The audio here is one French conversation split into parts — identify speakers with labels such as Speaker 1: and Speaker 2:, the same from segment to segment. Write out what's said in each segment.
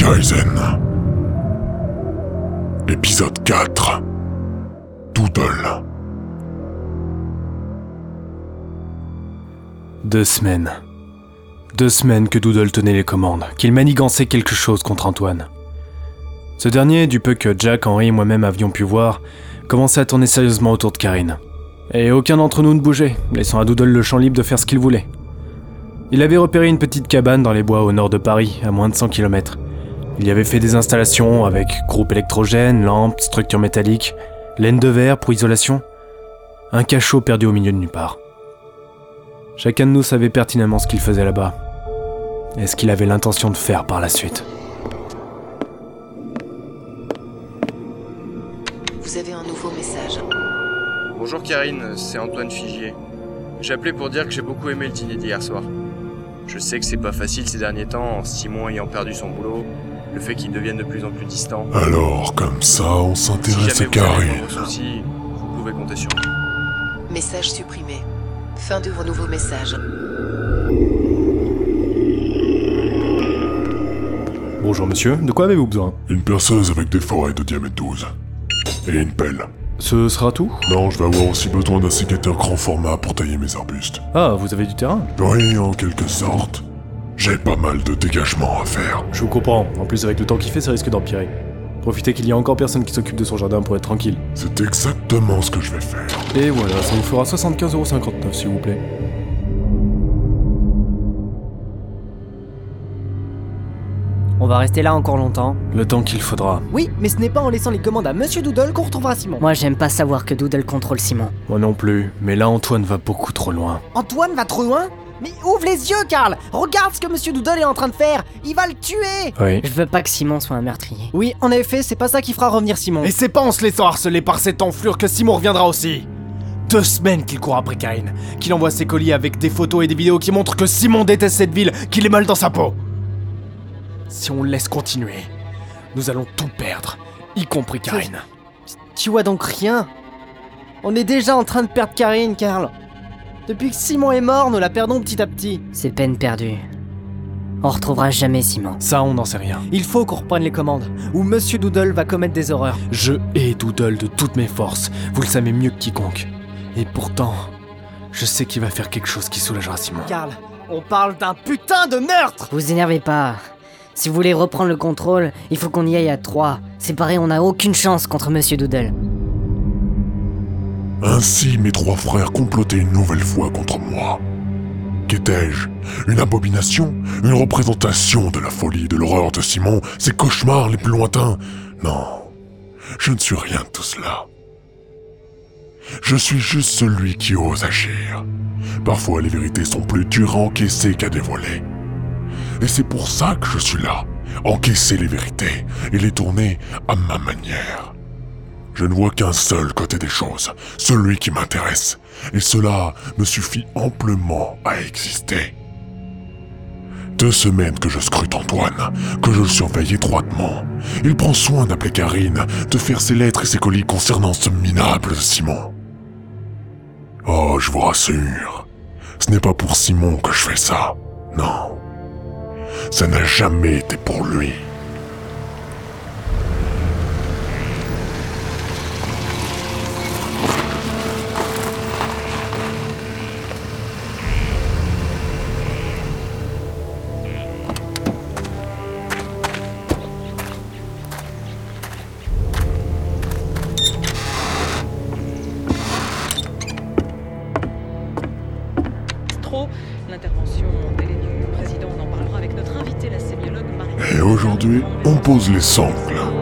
Speaker 1: Kaizen. Épisode 4. Doodle.
Speaker 2: 2 semaines. 2 semaines que Doodle tenait les commandes, qu'il manigançait quelque chose contre Antoine. Ce dernier, du peu que Jack, Henry et moi-même avions pu voir, commençait à tourner sérieusement autour de Karine. Et aucun d'entre nous ne bougeait, laissant à Doodle le champ libre de faire ce qu'il voulait. Il avait repéré une petite cabane dans les bois au nord de Paris, à moins de 100 km. Il y avait fait des installations avec groupe électrogène, lampes, structures métalliques, laine de verre pour isolation. Un cachot perdu au milieu de nulle part. Chacun de nous savait pertinemment ce qu'il faisait là-bas, et ce qu'il avait l'intention de faire par la suite.
Speaker 3: Vous avez un nouveau message.
Speaker 4: Bonjour Karine, c'est Antoine Figier. J'ai appelé pour dire que j'ai beaucoup aimé le dîner d'hier soir. Je sais que c'est pas facile ces derniers temps, Simon ayant perdu son boulot, le fait qu'il devienne de plus en plus distant.
Speaker 1: Alors, comme ça, on
Speaker 4: Si
Speaker 1: s'intéresse à
Speaker 4: jamais vous avez
Speaker 1: Karine.
Speaker 4: de gros soucis, vous pouvez compter sur moi.
Speaker 3: Message supprimé. Fin de vos nouveaux messages.
Speaker 2: Bonjour monsieur, de quoi avez-vous besoin?
Speaker 1: Une perceuse avec des forêts de diamètre 12. Et une pelle.
Speaker 2: Ce sera tout?
Speaker 1: Non, je vais avoir aussi besoin d'un sécateur grand format pour tailler mes arbustes.
Speaker 2: Ah, vous avez du terrain?
Speaker 1: Oui, en quelque sorte. J'ai pas mal de dégagement à faire.
Speaker 2: Je vous comprends, en plus avec le temps qu'il fait, ça risque d'empirer. Profitez qu'il y a encore personne qui s'occupe de son jardin pour être tranquille.
Speaker 1: C'est exactement ce que je vais faire.
Speaker 2: Et voilà, ça vous fera 75,59€ s'il vous plaît.
Speaker 5: On va rester là encore longtemps.
Speaker 2: Le temps qu'il faudra.
Speaker 6: Oui, mais ce n'est pas en laissant les commandes à Monsieur Doodle qu'on retrouvera Simon.
Speaker 5: Moi, j'aime pas savoir que Doodle contrôle Simon.
Speaker 2: Moi non plus, mais là Antoine va beaucoup trop loin.
Speaker 6: Antoine va trop loin? Mais ouvre les yeux, Karl! Regarde ce que Monsieur Doodle est en train de faire! Il va le tuer!
Speaker 2: Oui.
Speaker 5: Je veux pas que Simon soit un meurtrier.
Speaker 6: Oui, en effet, c'est pas ça qui fera revenir Simon.
Speaker 7: Et c'est pas en se laissant harceler par cette enflure que Simon reviendra aussi. 2 semaines qu'il court après Karine, qu'il envoie ses colis avec des photos et des vidéos qui montrent que Simon déteste cette ville, qu'il est mal dans sa peau. Si on le laisse continuer, nous allons tout perdre, y compris Karine.
Speaker 6: Tu vois donc rien? On est déjà en train de perdre Karine, Karl. Depuis que Simon est mort, nous la perdons petit à petit.
Speaker 5: C'est peine perdue. On retrouvera jamais Simon.
Speaker 2: Ça, on n'en sait rien.
Speaker 6: Il faut qu'on reprenne les commandes, ou Monsieur Doodle va commettre des horreurs.
Speaker 2: Je hais Doodle de toutes mes forces, vous le savez mieux que quiconque. Et pourtant, je sais qu'il va faire quelque chose qui soulagera Simon.
Speaker 6: Karl, on parle d'un putain de meurtre!
Speaker 5: Vous énervez pas. Si vous voulez reprendre le contrôle, il faut qu'on y aille à 3. Séparés, on n'a aucune chance contre Monsieur Doodle.
Speaker 1: Ainsi, mes 3 frères complotaient une nouvelle fois contre moi. Qu'étais-je? Une abomination? Une représentation de la folie, de l'horreur de Simon, ses cauchemars les plus lointains? Non, je ne suis rien de tout cela. Je suis juste celui qui ose agir. Parfois, les vérités sont plus dures à encaisser qu'à dévoiler. Et c'est pour ça que je suis là, encaisser les vérités et les tourner à ma manière. Je ne vois qu'un seul côté des choses, celui qui m'intéresse, et cela me suffit amplement à exister. 2 semaines que je scrute Antoine, que je le surveille étroitement. Il prend soin d'appeler Karine, de faire ses lettres et ses colis concernant ce minable Simon. Oh, je vous rassure, ce n'est pas pour Simon que je fais ça, non. Ça n'a jamais été pour lui.
Speaker 8: L'intervention télé du président, on en parlera avec notre invité, la sémiologue Marie.
Speaker 1: Et aujourd'hui, on pose les sangles.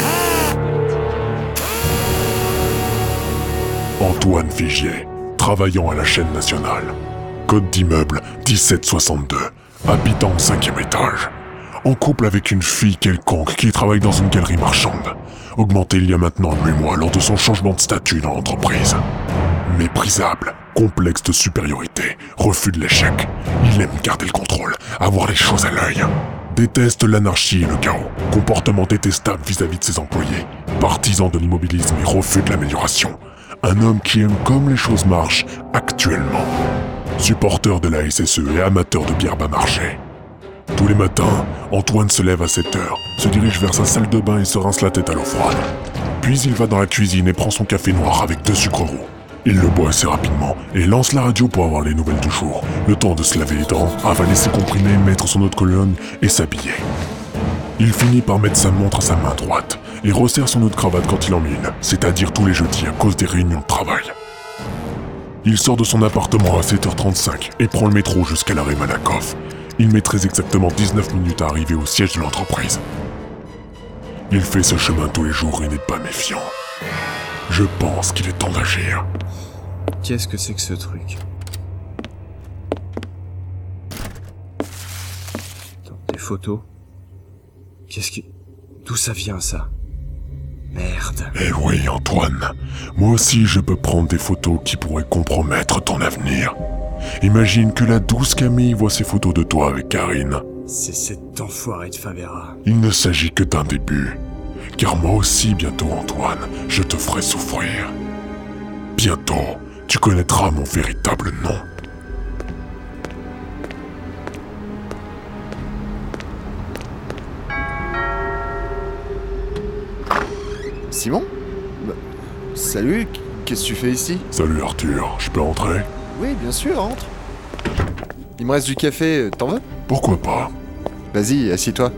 Speaker 1: Antoine Figier, travaillant à la chaîne nationale. Code d'immeuble 1762, habitant au 5e étage. En couple avec une fille quelconque qui travaille dans une galerie marchande. Augmenté il y a maintenant 8 mois lors de son changement de statut dans l'entreprise. Méprisable, complexe de supériorité, refus de l'échec. Il aime garder le contrôle, avoir les choses à l'œil. Déteste l'anarchie et le chaos, comportement détestable vis-à-vis de ses employés, partisan de l'immobilisme et refus de l'amélioration. Un homme qui aime comme les choses marchent actuellement. Supporter de la SSE et amateur de bière bas marché. Tous les matins, Antoine se lève à 7h, se dirige vers sa salle de bain et se rince la tête à l'eau froide. Puis il va dans la cuisine et prend son café noir avec 2 sucres roux. Il le boit assez rapidement et lance la radio pour avoir les nouvelles du jour. Le temps de se laver les dents, avaler ses comprimés, mettre son eau de cologne et s'habiller. Il finit par mettre sa montre à sa main droite et resserre son eau de cravate quand il en met une, c'est-à-dire tous les jeudis à cause des réunions de travail. Il sort de son appartement à 7h35 et prend le métro jusqu'à l'arrêt Malakoff. Il met très exactement 19 minutes à arriver au siège de l'entreprise. Il fait ce chemin tous les jours et n'est pas méfiant. Je pense qu'il est temps d'agir.
Speaker 4: Qu'est-ce que c'est que ce truc? Attends, des photos? D'où ça vient, ça? Merde.
Speaker 1: Eh oui, Antoine. Moi aussi, je peux prendre des photos qui pourraient compromettre ton avenir. Imagine que la douce Camille voit ces photos de toi avec Karine.
Speaker 4: C'est cet enfoiré de Favera.
Speaker 1: Il ne s'agit que d'un début. Car moi aussi, bientôt, Antoine, je te ferai souffrir. Bientôt, tu connaîtras mon véritable nom.
Speaker 9: Simon ? Salut, qu'est-ce que tu fais ici ?
Speaker 1: Salut Arthur, je peux entrer ?
Speaker 9: Oui, bien sûr, entre. Il me reste du café, t'en veux ?
Speaker 1: Pourquoi pas ?
Speaker 9: Vas-y, assis-toi.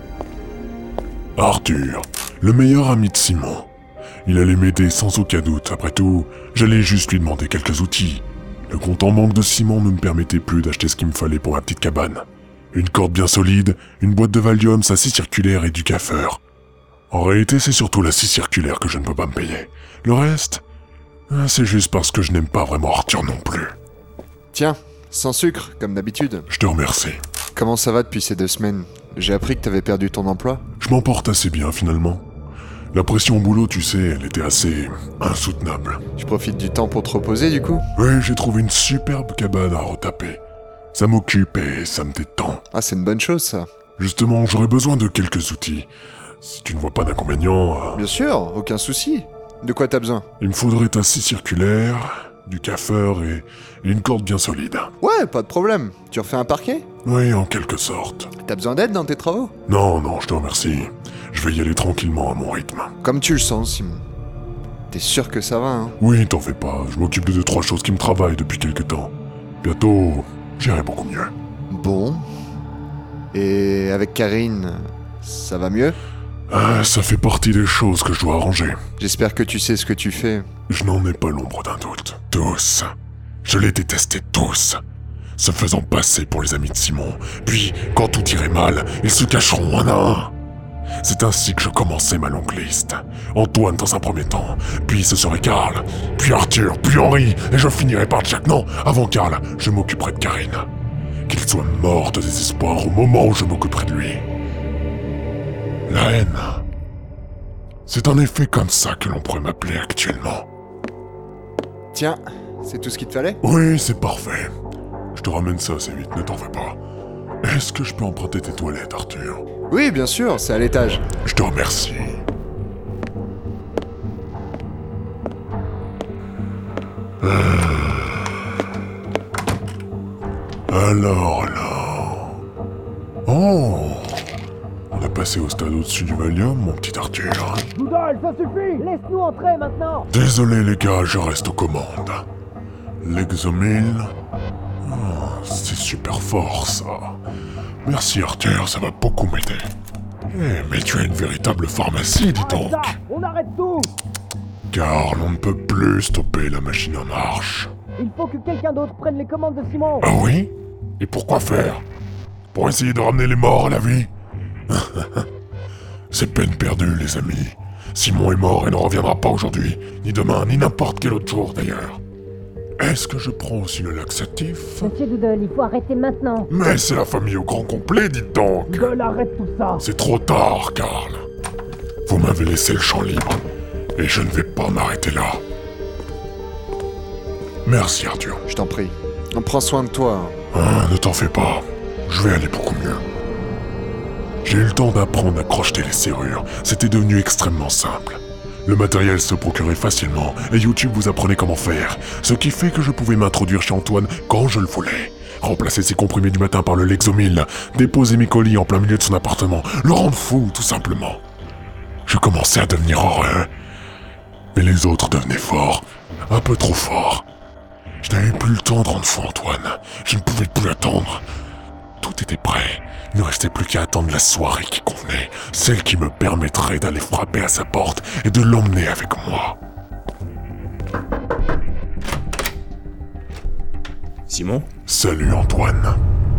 Speaker 1: Arthur, le meilleur ami de Simon. Il allait m'aider sans aucun doute. Après tout, j'allais juste lui demander quelques outils. Le compte en banque de Simon ne me permettait plus d'acheter ce qu'il me fallait pour ma petite cabane. Une corde bien solide, une boîte de Valium, sa scie circulaire et du caffeur. En réalité, c'est surtout la scie circulaire que je ne peux pas me payer. Le reste, c'est juste parce que je n'aime pas vraiment Arthur non plus.
Speaker 9: Tiens, sans sucre, comme d'habitude.
Speaker 1: Je te remercie.
Speaker 9: Comment ça va depuis ces 2 semaines ? J'ai appris que t'avais perdu ton emploi.
Speaker 1: Je m'en porte assez bien, finalement. La pression au boulot, tu sais, elle était assez insoutenable.
Speaker 9: Tu profites du temps pour te reposer, du coup ?
Speaker 1: Oui, j'ai trouvé une superbe cabane à retaper. Ça m'occupe et ça me détend.
Speaker 9: Ah, c'est une bonne chose, ça.
Speaker 1: Justement, j'aurais besoin de quelques outils. Si tu ne vois pas d'inconvénient...
Speaker 9: Bien sûr, aucun souci. De quoi t'as besoin ?
Speaker 1: Il me faudrait ta scie circulaire, du caffeur et une corde bien solide.
Speaker 9: Ouais, pas de problème. Tu refais un parquet ?
Speaker 1: Oui, en quelque sorte.
Speaker 9: T'as besoin d'aide dans tes travaux ?
Speaker 1: Non, je te remercie. Je vais y aller tranquillement à mon rythme.
Speaker 9: Comme tu le sens, Simon. T'es sûr que ça va, hein ?
Speaker 1: Oui, t'en fais pas. Je m'occupe de 2-3 choses qui me travaillent depuis quelque temps. Bientôt, j'irai beaucoup mieux.
Speaker 9: Bon. Et avec Karine, ça va mieux ?
Speaker 1: Ça fait partie des choses que je dois arranger.
Speaker 9: J'espère que tu sais ce que tu fais.
Speaker 1: Je n'en ai pas l'ombre d'un doute. Tous. Je les détestais tous. Se faisant passer pour les amis de Simon. Puis, quand tout irait mal, ils se cacheront un à un. C'est ainsi que je commençais ma longue liste. Antoine dans un premier temps, puis ce serait Karl, puis Arthur, puis Henri, et je finirais par Jack. Non, avant Karl, je m'occuperai de Karine. Qu'il soit mort de désespoir au moment où je m'occuperai de lui. La haine. C'est en effet comme ça que l'on pourrait m'appeler actuellement.
Speaker 9: Tiens, c'est tout ce qu'il te fallait ?
Speaker 1: Oui, c'est parfait. Je te ramène ça assez vite, ne t'en fais pas. Est-ce que je peux emprunter tes toilettes, Arthur ?
Speaker 9: Oui, bien sûr, c'est à l'étage.
Speaker 1: Je te remercie. Alors. Oh, on a passé au stade au-dessus du Valium, mon petit Arthur.
Speaker 6: Doodle, ça suffit ! Laisse-nous entrer maintenant !
Speaker 1: Désolé les gars, je reste aux commandes. L'exomil... Oh, c'est super fort ça. Merci Arthur, ça va beaucoup m'aider. Mais tu as une véritable pharmacie, dis donc.
Speaker 6: On arrête tout !
Speaker 1: Car on ne peut plus stopper la machine en marche.
Speaker 6: Il faut que quelqu'un d'autre prenne les commandes de Simon.
Speaker 1: Ah oui ? Et pourquoi faire ? Pour essayer de ramener les morts à la vie ? C'est peine perdue, les amis. Simon est mort et ne reviendra pas aujourd'hui, ni demain, ni n'importe quel autre jour d'ailleurs. Est-ce que je prends aussi le laxatif ?
Speaker 5: Monsieur Doodle, il faut arrêter maintenant.
Speaker 1: Mais c'est la famille au grand complet, dites donc.
Speaker 6: Doodle, arrête tout ça.
Speaker 1: C'est trop tard, Karl. Vous m'avez laissé le champ libre, et je ne vais pas m'arrêter là. Merci, Arthur.
Speaker 9: Je t'en prie. On prend soin de toi.
Speaker 1: Ne t'en fais pas. Je vais aller beaucoup mieux. J'ai eu le temps d'apprendre à crocheter les serrures. C'était devenu extrêmement simple. Le matériel se procurait facilement et YouTube vous apprenait comment faire, ce qui fait que je pouvais m'introduire chez Antoine quand je le voulais. Remplacer ses comprimés du matin par le Lexomil, déposer mes colis en plein milieu de son appartement, le rendre fou tout simplement. Je commençais à devenir heureux, mais les autres devenaient forts, un peu trop forts. Je n'avais plus le temps de rendre fou Antoine, je ne pouvais plus attendre. Tout était prêt, il ne restait plus qu'à attendre la soirée qui convenait, celle qui me permettrait d'aller frapper à sa porte et de l'emmener avec moi.
Speaker 10: Simon ?
Speaker 1: Salut Antoine.